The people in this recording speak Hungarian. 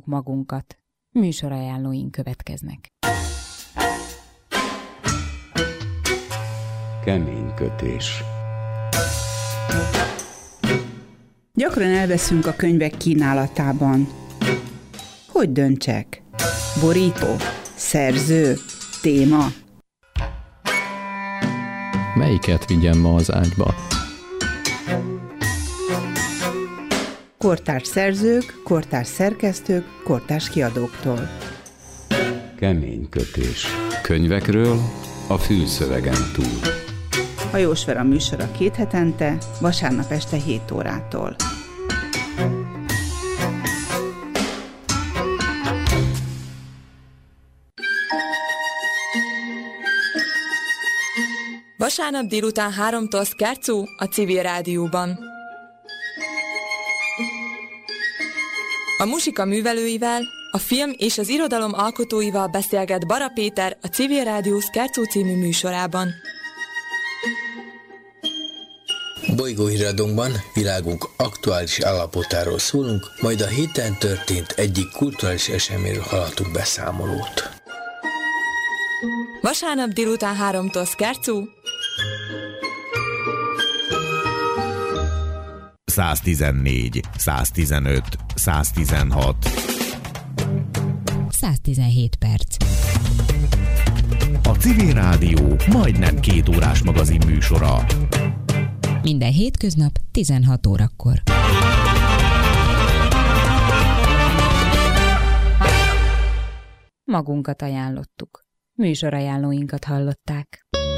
ajánljuk magunkat. Műsorajánlóink következnek. Keménykötés. Gyakran elveszünk a könyvek kínálatában. Hogy döntsek? Borító? Szerző? Téma? Melyiket vigyem ma az ágyba? Kortárs szerzők, kortárs szerkesztők, kortárs kiadóktól. Keménykötés. Könyvekről a fülszövegen túl. Hajós Vera műsora 2 hetente, vasárnap este 7 órától. Vasárnap délután 3-tól Szkárczó a Civil Rádióban. A muzsika művelőivel, a film és az irodalom alkotóival beszélget Bara Péter a Civil Rádió Szkárczó című műsorában. Bolygóhíradónkban világunk aktuális állapotáról szólunk, majd a héten történt egyik kulturális eseményről hallhatunk beszámolót. Vasárnap délután 3-tól Szkárczó. 114, 115, 116. 117 perc. A Civil Rádió majdnem 2 órás magazin műsora. Minden hétköznap 16 órakor. Magunkat ajánlottuk. Műsorajánlóinkat hallották.